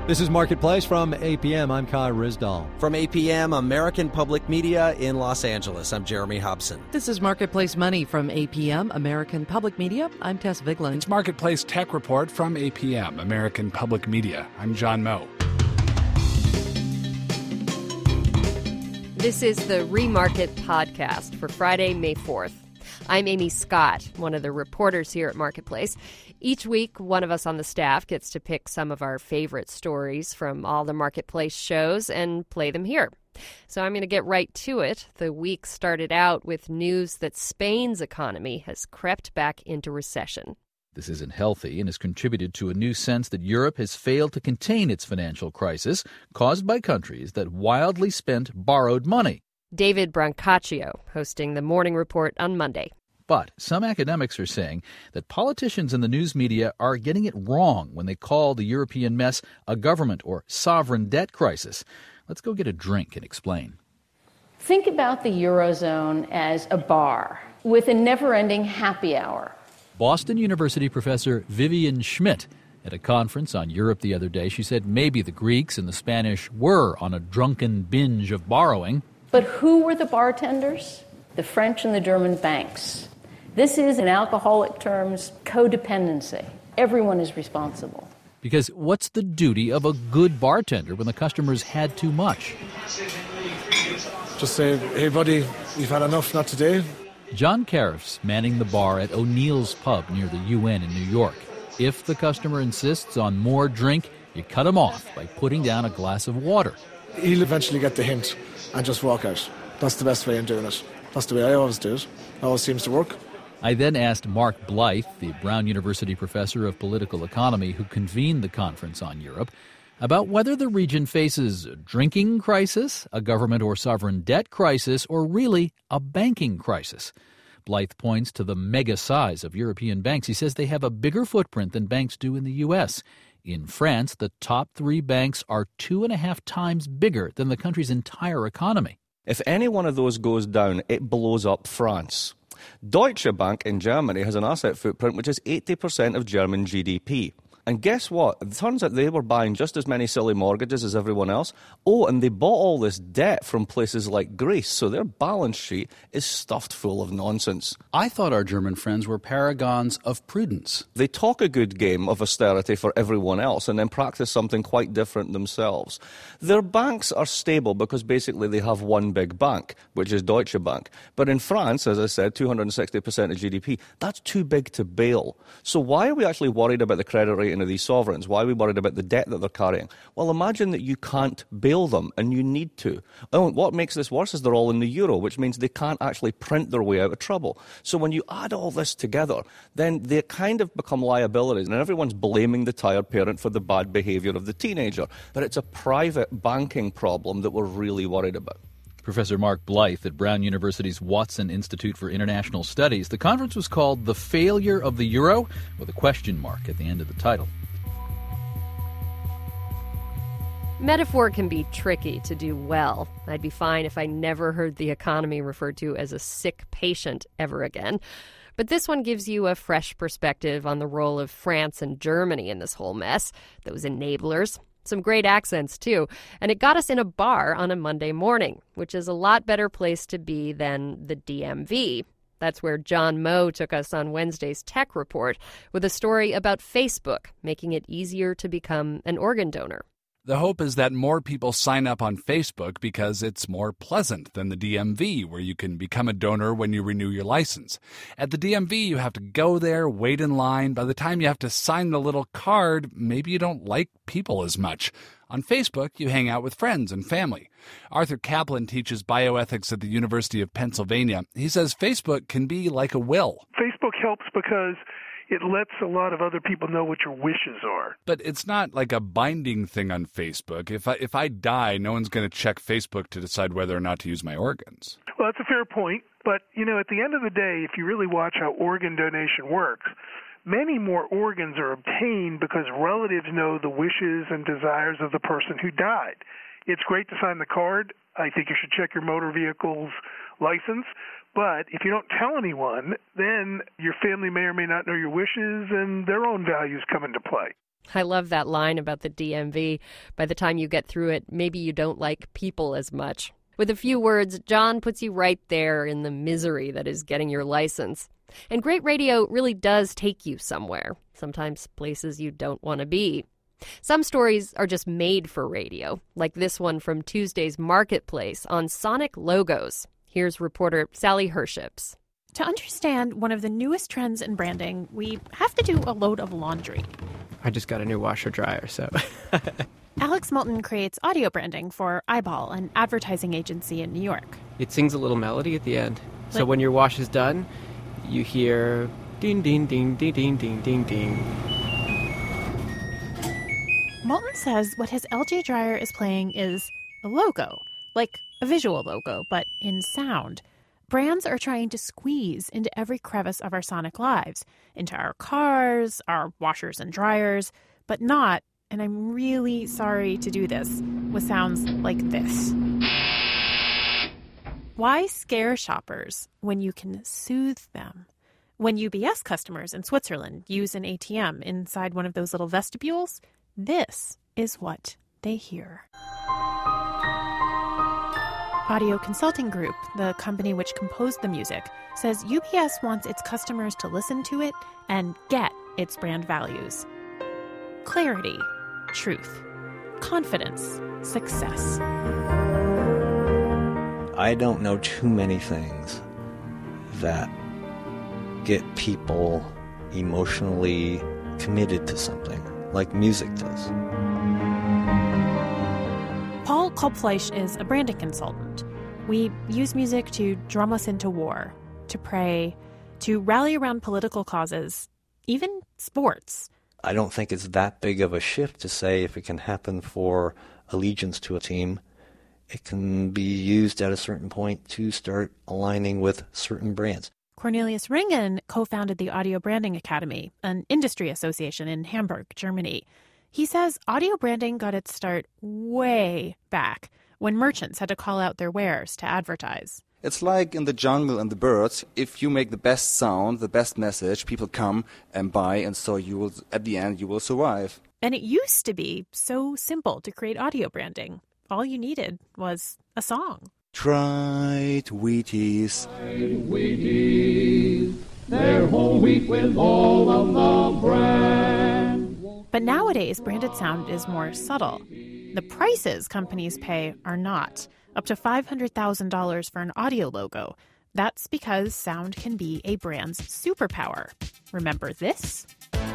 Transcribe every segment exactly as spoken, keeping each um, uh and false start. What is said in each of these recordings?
This is Marketplace from A P M. I'm Kai Rizdal. From A P M, American Public Media in Los Angeles, I'm Jeremy Hobson. This is Marketplace Money from A P M, American Public Media. I'm Tess Vigeland. It's Marketplace Tech Report from A P M, American Public Media. I'm John Moe. This is the Remarket podcast for Friday, May fourth. I'm Amy Scott, one of the reporters here at Marketplace. Each week, one of us on the staff gets to pick some of our favorite stories from all the Marketplace shows and play them here. So I'm going to get right to it. The week started out with news that Spain's economy has crept back into recession. This isn't healthy and has contributed to a new sense that Europe has failed to contain its financial crisis caused by countries that wildly spent borrowed money. David Brancaccio hosting the Morning Report on Monday. But some academics are saying that politicians and the news media are getting it wrong when they call the European mess a government or sovereign debt crisis. Let's go get a drink and explain. Think about the Eurozone as a bar with a never-ending happy hour. Boston University professor Vivian Schmidt at a conference on Europe the other day, she said maybe the Greeks and the Spanish were on a drunken binge of borrowing. But who were the bartenders? The French and the German banks. This is, in alcoholic terms, codependency. Everyone is responsible. Because what's the duty of a good bartender when the customers had too much? Just say, hey, buddy, we've had enough, not today. John Cariff's manning the bar at O'Neill's Pub near the U N in New York. If the customer insists on more drink, you cut him off by putting down a glass of water. He'll eventually get the hint and just walk out. That's the best way of doing it. That's the way I always do it. It always seems to work. I then asked Mark Blythe, the Brown University professor of political economy who convened the conference on Europe, about whether the region faces a drinking crisis, a government or sovereign debt crisis, or really a banking crisis. Blythe points to the mega size of European banks. He says they have a bigger footprint than banks do in the U S. In France, the top three banks are two and a half times bigger than the country's entire economy. If any one of those goes down, it blows up France. Deutsche Bank in Germany has an asset footprint which is eighty percent of German G D P. And guess what? It turns out they were buying just as many silly mortgages as everyone else. Oh, and they bought all this debt from places like Greece, so their balance sheet is stuffed full of nonsense. I thought our German friends were paragons of prudence. They talk a good game of austerity for everyone else and then practice something quite different themselves. Their banks are stable because basically they have one big bank, which is Deutsche Bank. But in France, as I said, two hundred sixty percent of G D P, that's too big to bail. So why are we actually worried about the credit rating of these sovereigns? Why are we worried about the debt that they're carrying? Well, imagine that you can't bail them and you need to. Oh, what makes this worse is they're all in the euro, which means they can't actually print their way out of trouble. So when you add all this together, then they kind of become liabilities, and everyone's blaming the tired parent for the bad behavior of the teenager. But it's a private banking problem that we're really worried about. Professor Mark Blythe at Brown University's Watson Institute for International Studies. The conference was called The Failure of the Euro, with a question mark at the end of the title. Metaphor can be tricky to do well. I'd be fine if I never heard the economy referred to as a sick patient ever again. But this one gives you a fresh perspective on the role of France and Germany in this whole mess, those enablers. Some great accents, too. And it got us in a bar on a Monday morning, which is a lot better place to be than the D M V. That's where John Moe took us on Wednesday's Tech Report with a story about Facebook making it easier to become an organ donor. The hope is that more people sign up on Facebook because it's more pleasant than the D M V, where you can become a donor when you renew your license. At the D M V, you have to go there, wait in line. By the time you have to sign the little card, maybe you don't like people as much. On Facebook, you hang out with friends and family. Arthur Kaplan teaches bioethics at the University of Pennsylvania. He says Facebook can be like a will. Facebook helps because it lets a lot of other people know what your wishes are. But it's not like a binding thing on Facebook. If I if I die, no one's going to check Facebook to decide whether or not to use my organs. Well, that's a fair point. But, you know, at the end of the day, if you really watch how organ donation works, many more organs are obtained because relatives know the wishes and desires of the person who died. It's great to sign the card. I think you should check your motor vehicle's license. But if you don't tell anyone, then your family may or may not know your wishes, and their own values come into play. I love that line about the D M V. By the time you get through it, maybe you don't like people as much. With a few words, John puts you right there in the misery that is getting your license. And great radio really does take you somewhere, sometimes places you don't want to be. Some stories are just made for radio, like this one from Tuesday's Marketplace on sonic logos. Here's reporter Sally Herships. To understand one of the newest trends in branding, we have to do a load of laundry. I just got a new washer dryer, so... Alex Moulton creates audio branding for Eyeball, an advertising agency in New York. It sings a little melody at the end. Like, so when your wash is done, you hear ding, ding, ding, ding, ding, ding, ding, ding. Moulton says what his L G dryer is playing is a logo, like a visual logo, but in sound. Brands are trying to squeeze into every crevice of our sonic lives, into our cars, our washers and dryers, but not, and I'm really sorry to do this, with sounds like this. Why scare shoppers when you can soothe them? When U B S customers in Switzerland use an A T M inside one of those little vestibules, this is what they hear. Audio Consulting Group, the company which composed the music, says U B S wants its customers to listen to it and get its brand values. Clarity, truth, confidence, success. I don't know too many things that get people emotionally committed to something like music does. Paul Kolbfleisch is a branding consultant. We use music to drum us into war, to pray, to rally around political causes, even sports. I don't think it's that big of a shift to say if it can happen for allegiance to a team, it can be used at a certain point to start aligning with certain brands. Cornelius Ringen co-founded the Audio Branding Academy, an industry association in Hamburg, Germany. He says audio branding got its start way back when merchants had to call out their wares to advertise. It's like in the jungle and the birds. If you make the best sound, the best message, people come and buy, and so you will, at the end, you will survive. And it used to be so simple to create audio branding. All you needed was a song. Tried Wheaties. Tried Wheaties. They're whole wheat with all of the brand. But nowadays, branded sound is more subtle. The prices companies pay are not. Up to five hundred thousand dollars for an audio logo. That's because sound can be a brand's superpower. Remember this?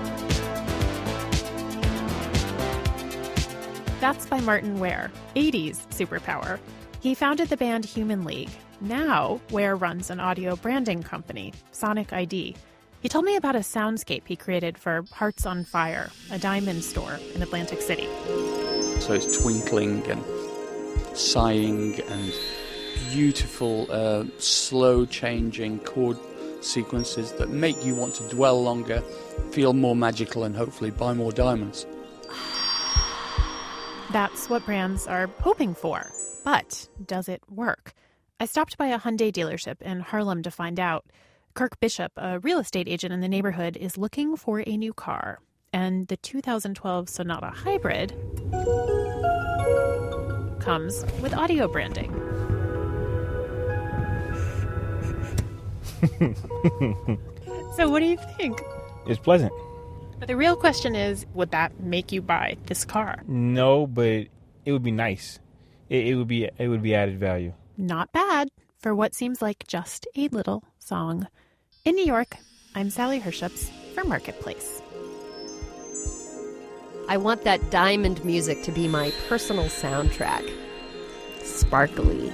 That's by Martin Ware, eighties superpower. He founded the band Human League. Now, Ware runs an audio branding company, Sonic I D. He told me about a soundscape he created for Hearts on Fire, a diamond store in Atlantic City. So it's twinkling and sighing and beautiful, uh, slow-changing chord sequences that make you want to dwell longer, feel more magical, and hopefully buy more diamonds. That's what brands are hoping for. But does it work? I stopped by a Hyundai dealership in Harlem to find out. Kirk Bishop, a real estate agent in the neighborhood, is looking for a new car. And the two thousand twelve Sonata Hybrid comes with audio branding. So what do you think? It's pleasant. But the real question is, would that make you buy this car? No, but it would be nice. It, it would be it would be added value. Not bad for what seems like just a little song. In New York, I'm Sally Herships for Marketplace. I want that diamond music to be my personal soundtrack. Sparkly.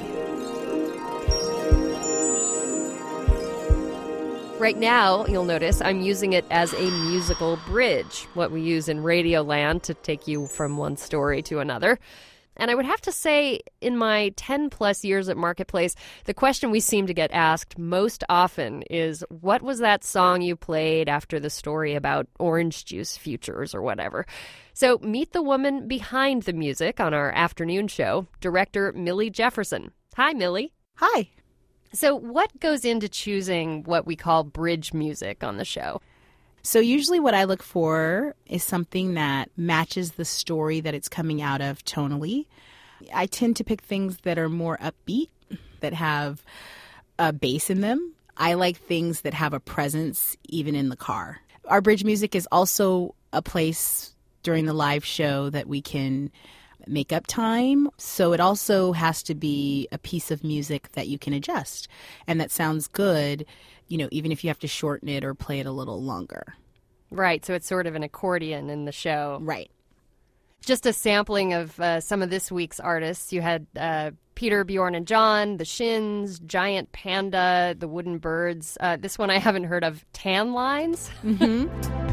Right now, you'll notice I'm using it as a musical bridge, what we use in Radioland to take you from one story to another. And I would have to say, in my ten-plus years at Marketplace, the question we seem to get asked most often is, what was that song you played after the story about orange juice futures or whatever? So meet the woman behind the music on our afternoon show, director Millie Jefferson. Hi, Millie. Hi. So what goes into choosing what we call bridge music on the show? So usually what I look for is something that matches the story that it's coming out of tonally. I tend to pick things that are more upbeat, that have a bass in them. I like things that have a presence even in the car. Our bridge music is also a place during the live show that we can make up time. So it also has to be a piece of music that you can adjust and that sounds good, you know, even if you have to shorten it or play it a little longer. Right. So it's sort of an accordion in the show. Right. Just a sampling of uh, some of this week's artists. You had uh, Peter, Bjorn, and John, The Shins, Giant Panda, The Wooden Birds. Uh, this one I haven't heard of, Tan Lines. Mm-hmm.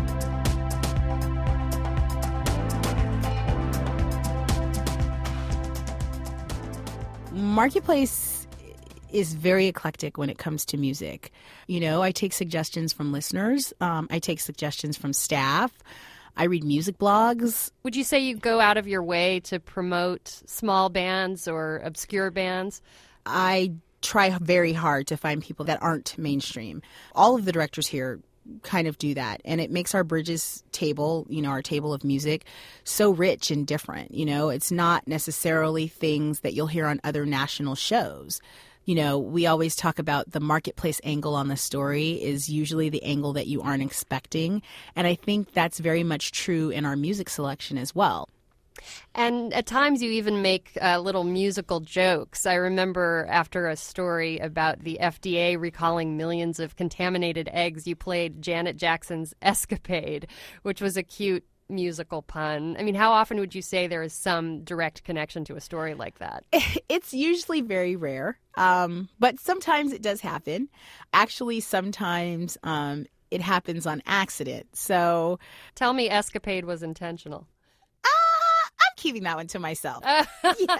Marketplace is very eclectic when it comes to music. You know, I take suggestions from listeners. Um, I take suggestions from staff. I read music blogs. Would you say you go out of your way to promote small bands or obscure bands? I try very hard to find people that aren't mainstream. All of the directors here kind of do that, and it makes our Bridges table, you know, our table of music, so rich and different. You know, it's not necessarily things that you'll hear on other national shows. You know, we always talk about the Marketplace angle on the story is usually the angle that you aren't expecting, and I think that's very much true in our music selection as well. And at times you even make uh, little musical jokes. I remember after a story about the F D A recalling millions of contaminated eggs, you played Janet Jackson's Escapade, which was a cute musical pun. I mean, how often would you say there is some direct connection to a story like that? It's usually very rare, um, but sometimes it does happen. Actually, sometimes um, it happens on accident. So, tell me Escapade was intentional. Keeping that one to myself. Yeah.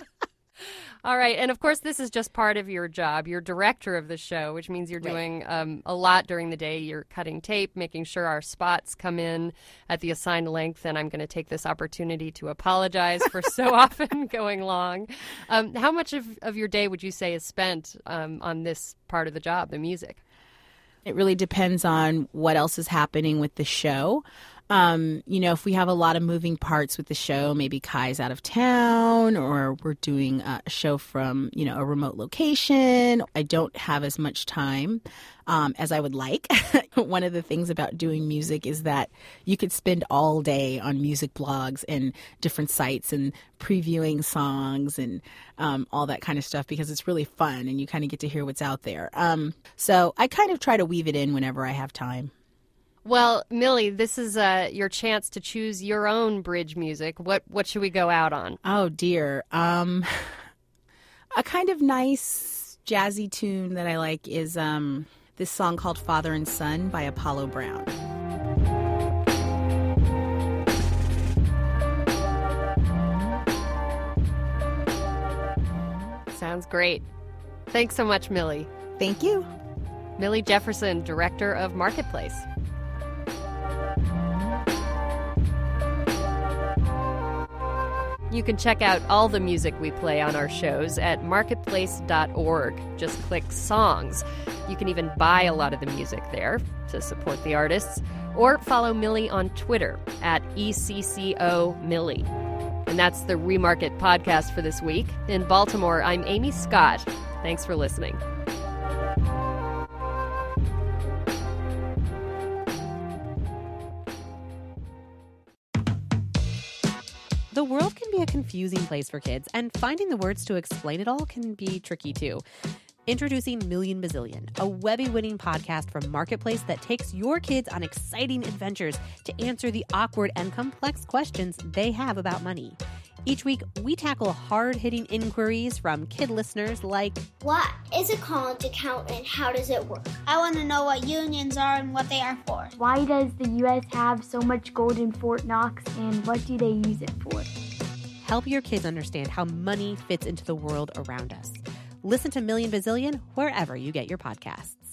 All right. And of course, this is just part of your job. You're director of the show, which means you're doing right. um, a lot during the day. You're cutting tape, making sure our spots come in at the assigned length. And I'm going to take this opportunity to apologize for so often going long. Um, how much of, of your day would you say is spent um, on this part of the job, the music? It really depends on what else is happening with the show. Um, you know, if we have a lot of moving parts with the show, maybe Kai's out of town or we're doing a show from, you know, a remote location, I don't have as much time um, as I would like. One of the things about doing music is that you could spend all day on music blogs and different sites and previewing songs and um, all that kind of stuff because it's really fun and you kind of get to hear what's out there. Um, so I kind of try to weave it in whenever I have time. Well, Millie, this is uh, your chance to choose your own bridge music. What what should we go out on? Oh, dear. Um, a kind of nice jazzy tune that I like is um, this song called Father and Son by Apollo Brown. Sounds great. Thanks so much, Millie. Thank you. Millie Jefferson, Director of Marketplace. You can check out all the music we play on our shows at marketplace dot org. Just click songs. You can even buy a lot of the music there to support the artists. Or follow Millie on Twitter at E C C O Millie. And that's the Remarket podcast for this week. In Baltimore, I'm Amy Scott. Thanks for listening. The world can be a confusing place for kids, and finding the words to explain it all can be tricky too. Introducing Million Bazillion, a Webby-winning podcast from Marketplace that takes your kids on exciting adventures to answer the awkward and complex questions they have about money. Each week, we tackle hard-hitting inquiries from kid listeners like, what is a college account and how does it work? I want to know what unions are and what they are for. Why does the U S have so much gold in Fort Knox and what do they use it for? Help your kids understand how money fits into the world around us. Listen to Million Bazillion wherever you get your podcasts.